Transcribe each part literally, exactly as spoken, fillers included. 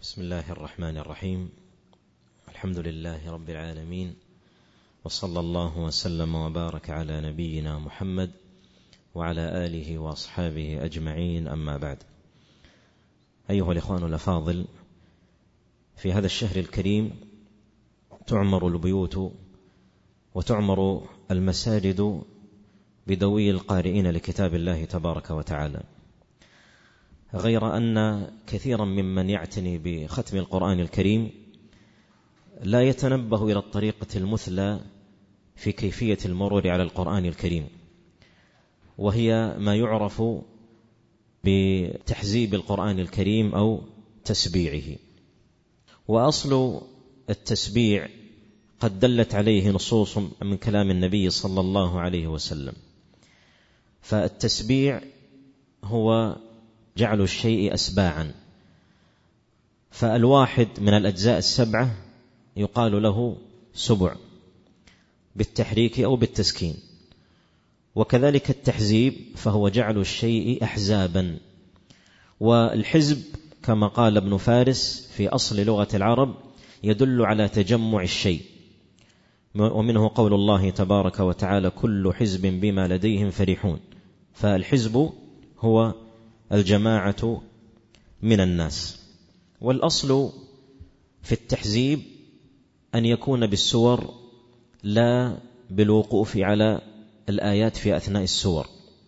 بسم الله الرحمن الرحيم. الحمد لله رب العالمين، وصلى الله وسلم وبارك على نبينا محمد وعلى آله وأصحابه أجمعين، أما بعد. أيها الإخوان الأفاضل، في هذا الشهر الكريم تعمر البيوت وتعمر المساجد بدوي القارئين لكتاب الله تبارك وتعالى، غير أن كثيرا ممن يعتني بختم القرآن الكريم لا يتنبه إلى الطريقة المثلى في كيفية المرور على القرآن الكريم، وهي ما يعرف بتحزيب القرآن الكريم أو تسبيعه. وأصل التسبيع قد دلت عليه نصوص من كلام النبي صلى الله عليه وسلم. فالتسبيع هو جعل الشيء أسباعا، فالواحد من الأجزاء السبعة يقال له سبع بالتحريك أو بالتسكين، وكذلك التحزيب فهو جعل الشيء أحزابا. والحزب كما قال ابن فارس في أصل لغة العرب يدل على تجمع الشيء، ومنه قول الله تبارك وتعالى: كل حزب بما لديهم فرحون. فالحزب هو الجماعة من الناس. والأصل في التحزيب أن يكون بالسور لا بالوقوف على الآيات في أثناء السور،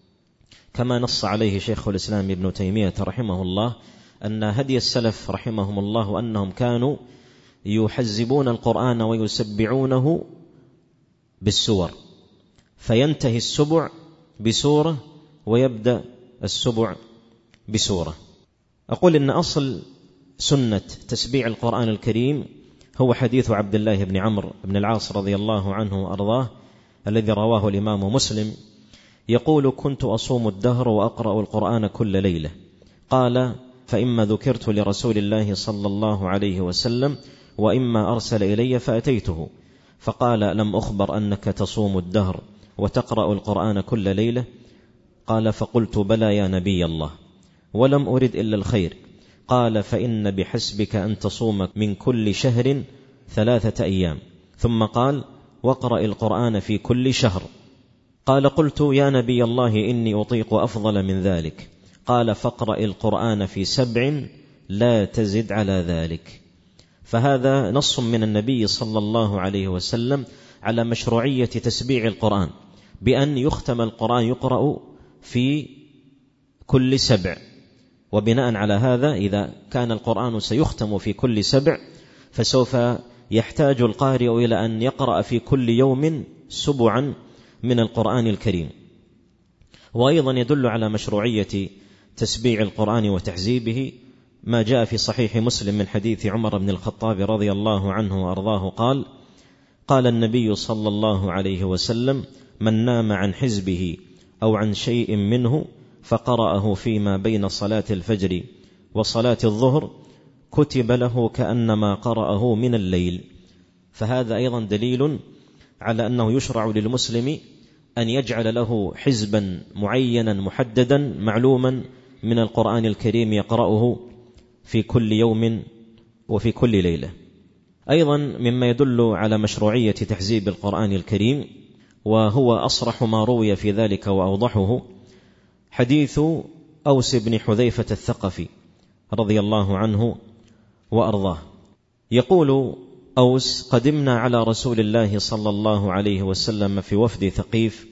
كما نص عليه شيخ الإسلام ابن تيمية رحمه الله أن هدي السلف رحمهم الله أنهم كانوا يحزبون القرآن ويسبعونه بالسور، فينتهي السبع بسورة ويبدأ السبع بسورة. أقول إن أصل سنة تسبيع القرآن الكريم هو حديث عبد الله بن عمرو بن العاص رضي الله عنه وأرضاه الذي رواه الإمام مسلم، يقول: كنت أصوم الدهر وأقرأ القرآن كل ليلة. قال: فإما ذكرت لرسول الله صلى الله عليه وسلم وإما أرسل إلي فأتيته، فقال: لم أخبر أنك تصوم الدهر وتقرأ القرآن كل ليلة؟ قال: فقلت: بلى يا نبي الله، ولم أرد إلا الخير. قال: فإن بحسبك أن تصوم من كل شهر ثلاثة أيام. ثم قال: واقرأ القرآن في كل شهر. قال: قلت: يا نبي الله، إني أطيق أفضل من ذلك. قال: فاقرأ القرآن في سبع لا تزد على ذلك. فهذا نص من النبي صلى الله عليه وسلم على مشروعية تسبيع القرآن، بأن يختم القرآن يقرأ في كل سبع. وبناء على هذا إذا كان القرآن سيختم في كل سبع فسوف يحتاج القارئ إلى أن يقرأ في كل يوم سبعا من القرآن الكريم. وأيضا يدل على مشروعية تسبيع القرآن وتحزيبه ما جاء في صحيح مسلم من حديث عمر بن الخطاب رضي الله عنه وأرضاه قال: قال النبي صلى الله عليه وسلم: من نام عن حزبه أو عن شيء منه فقرأه فيما بين صلاة الفجر وصلاة الظهر كتب له كأنما قرأه من الليل. فهذا أيضا دليل على أنه يشرع للمسلم أن يجعل له حزبا معينا محددا معلوما من القرآن الكريم يقرأه في كل يوم وفي كل ليلة. أيضا مما يدل على مشروعية تحزيب القرآن الكريم، وهو أصرح ما روي في ذلك وأوضحه، حديث أوس بن حذيفة الثقفي رضي الله عنه وأرضاه. يقول أوس: قدمنا على رسول الله صلى الله عليه وسلم في وفد ثقيف،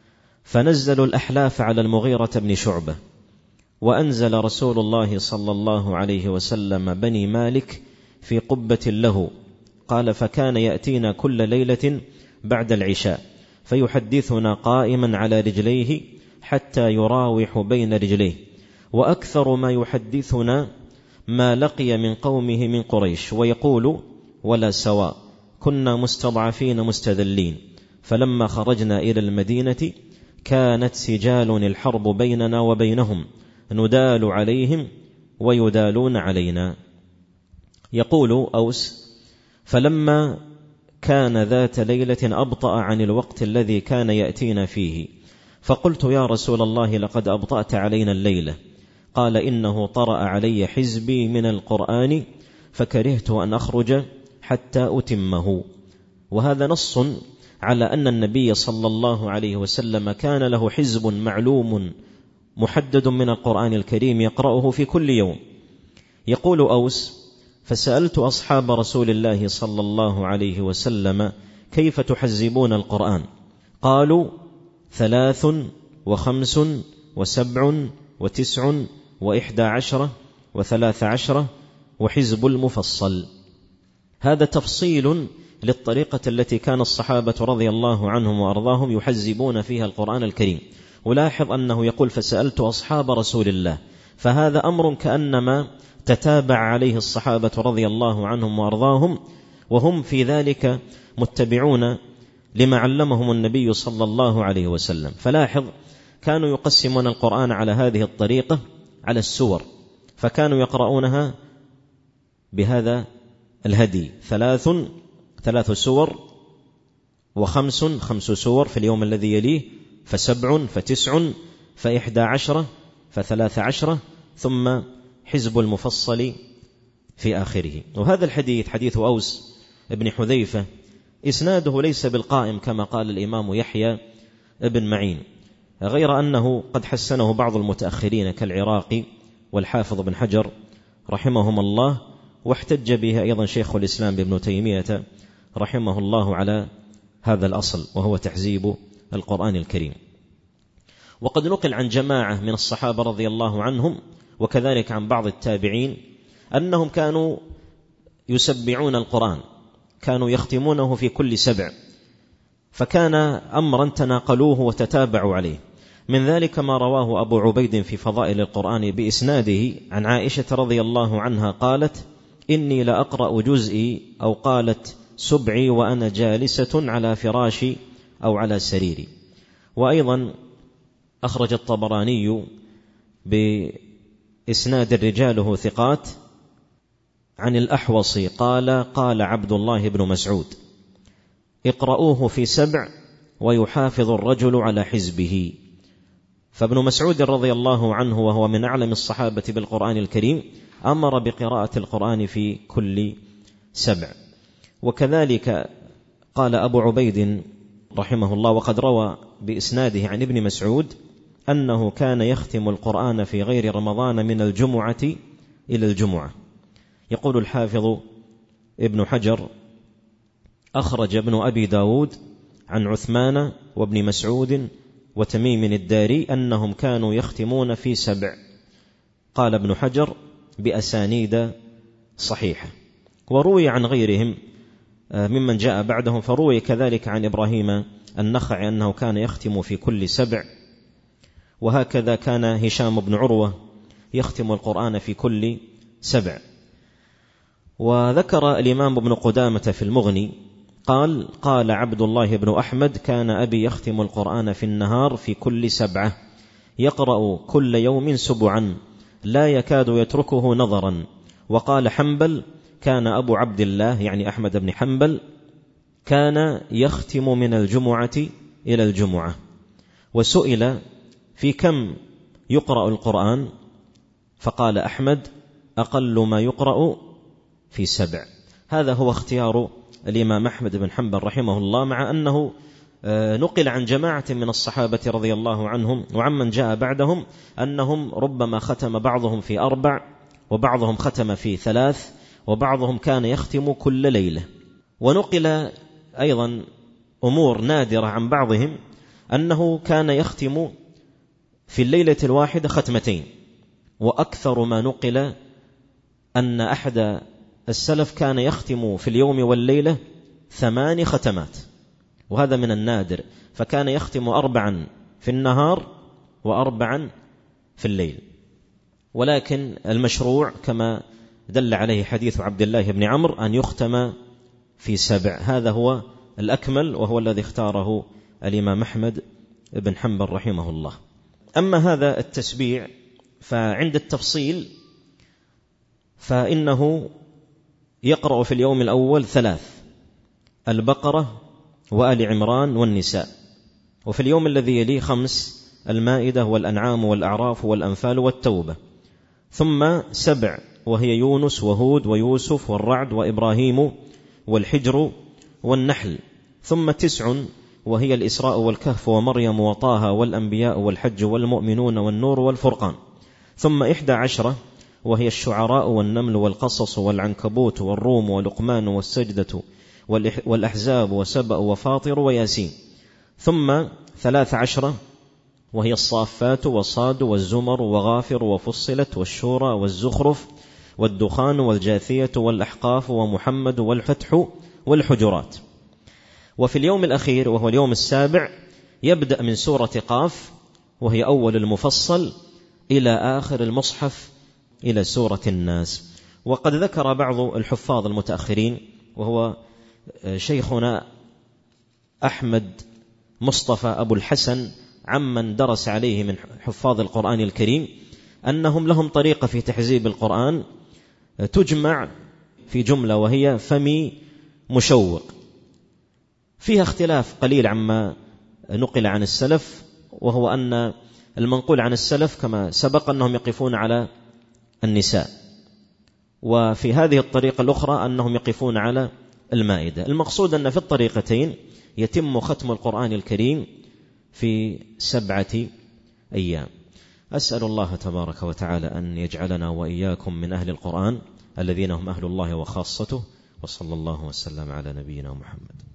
فنزلوا الأحلاف على المغيرة بن شعبة، وأنزل رسول الله صلى الله عليه وسلم بني مالك في قبة له. قال: فكان يأتينا كل ليلة بعد العشاء فيحدثنا قائما على رجليه حتى يراوح بين رجليه، وأكثر ما يحدثنا ما لقي من قومه من قريش، ويقول: ولا سواء، كنا مستضعفين مستذلين، فلما خرجنا إلى المدينة كانت سجال الحرب بيننا وبينهم، ندال عليهم ويدالون علينا. يقول أوس: فلما كان ذات ليلة أبطأ عن الوقت الذي كان يأتينا فيه، فقلت: يا رسول الله، لقد أبطأت علينا الليلة. قال: إنه طرأ علي حزبي من القرآن فكرهت أن أخرج حتى أتمه. وهذا نص على أن النبي صلى الله عليه وسلم كان له حزب معلوم محدد من القرآن الكريم يقرأه في كل يوم. يقول أوس: فسألت أصحاب رسول الله صلى الله عليه وسلم: كيف تحزبون القرآن؟ قالوا: ثلاث وخمس وسبع وتسع وإحدى عشرة وثلاث عشرة وحزب المفصل. هذا تفصيل للطريقة التي كان الصحابة رضي الله عنهم وأرضاهم يحزبون فيها القرآن الكريم. ولاحظ أنه يقول: فسألت أصحاب رسول الله، فهذا أمر كأنما تتابع عليه الصحابة رضي الله عنهم وأرضاهم، وهم في ذلك متبعون لما علمهم النبي صلى الله عليه وسلم. فلاحظ كانوا يقسمون القرآن على هذه الطريقة على السور، فكانوا يقرؤونها بهذا الهدي: ثلاث ثلاث سور، وخمس خمس سور في اليوم الذي يليه، فسبع فتسع فإحدى عشرة فثلاث عشرة، ثم حزب المفصل في آخره. وهذا الحديث حديث أوس ابن حذيفة إسناده ليس بالقائم كما قال الإمام يحيى ابن معين، غير أنه قد حسنه بعض المتأخرين كالعراقي والحافظ بن حجر رحمهم الله، واحتج به أيضا شيخ الإسلام ابن تيمية رحمه الله على هذا الأصل، وهو تحزيب القرآن الكريم. وقد نقل عن جماعة من الصحابة رضي الله عنهم وكذلك عن بعض التابعين أنهم كانوا يسبعون القرآن، كانوا يختمونه في كل سبع، فكان أمرا تناقلوه وتتابعوا عليه. من ذلك ما رواه أبو عبيد في فضائل القرآن بإسناده عن عائشة رضي الله عنها قالت: إني لأقرأ جزئي، أو قالت سبعي، وأنا جالسة على فراشي أو على سريري. وأيضا أخرج الطبراني بإسناد رجاله ثقات عن الأحوص قال: قال عبد الله بن مسعود: اقرأوه في سبع ويحافظ الرجل على حزبه. فابن مسعود رضي الله عنه وهو من أعلم الصحابة بالقرآن الكريم أمر بقراءة القرآن في كل سبع. وكذلك قال أبو عبيد رحمه الله، وقد روى بإسناده عن ابن مسعود أنه كان يختم القرآن في غير رمضان من الجمعة إلى الجمعة. يقول الحافظ ابن حجر: أخرج ابن أبي داود عن عثمان وابن مسعود وتميم الداري أنهم كانوا يختمون في سبع. قال ابن حجر: بأسانيد صحيحة. وروي عن غيرهم ممن جاء بعدهم، فروي كذلك عن إبراهيم النخعي أنه كان يختم في كل سبع، وهكذا كان هشام بن عروة يختم القرآن في كل سبع. وذكر الإمام ابن قدامة في المغني قال: قال عبد الله بن أحمد: كان أبي يختم القرآن في النهار في كل سبعة، يقرأ كل يوم سبعا لا يكاد يتركه نظرا. وقال حنبل: كان أبو عبد الله يعني أحمد بن حنبل كان يختم من الجمعة إلى الجمعة. وسئل: في كم يقرأ القرآن؟ فقال أحمد: أقل ما يقرأ في سبع. هذا هو اختيار الإمام أحمد بن حنبل رحمه الله، مع أنه نقل عن جماعة من الصحابة رضي الله عنهم وعمن جاء بعدهم أنهم ربما ختم بعضهم في أربع، وبعضهم ختم في ثلاث، وبعضهم كان يختم كل ليلة. ونقل أيضا أمور نادرة عن بعضهم أنه كان يختم في الليلة الواحدة ختمتين. وأكثر ما نقل أن أحد السلف كان يختم في اليوم والليلة ثمان ختمات، وهذا من النادر، فكان يختم أربعا في النهار وأربعا في الليل. ولكن المشروع كما دل عليه حديث عبد الله بن عمرو أن يختم في سبع، هذا هو الأكمل، وهو الذي اختاره الإمام أحمد بن حنبل رحمه الله. أما هذا التسبيع فعند التفصيل فإنه يقرأ في اليوم الأول ثلاث: البقرة وآل عمران والنساء. وفي اليوم الذي يليه خمس: المائدة والأنعام والأعراف والأنفال والتوبة. ثم سبع: وهي يونس وهود ويوسف والرعد وإبراهيم والحجر والنحل. ثم تسع وهي الإسراء والكهف ومريم وطه والأنبياء والحج والمؤمنون والنور والفرقان. ثم إحدى عشرة وهي الشعراء والنمل والقصص والعنكبوت والروم ولقمان والسجدة والأحزاب وسبأ وفاطر وياسين. ثم ثلاث عشرة وهي الصافات وصاد والزمر وغافر وفصلت والشورى والزخرف والدخان والجاثية والأحقاف ومحمد والفتح والحجرات. وفي اليوم الأخير وهو اليوم السابع يبدأ من سورة قاف وهي أول المفصل إلى آخر المصحف إلى سورة الناس. وقد ذكر بعض الحفاظ المتأخرين وهو شيخنا أحمد مصطفى أبو الحسن عمن درس عليه من حفاظ القرآن الكريم أنهم لهم طريقة في تحزيب القرآن تجمع في جملة وهي فمي مشوق، فيها اختلاف قليل عما نقل عن السلف، وهو أن المنقول عن السلف كما سبق أنهم يقفون على النساء، وفي هذه الطريقة الأخرى أنهم يقفون على المائدة. المقصود أن في الطريقتين يتم ختم القرآن الكريم في سبعة أيام. أسأل الله تبارك وتعالى أن يجعلنا وإياكم من أهل القرآن الذين هم أهل الله وخاصته، وصلى الله وسلم على نبينا محمد.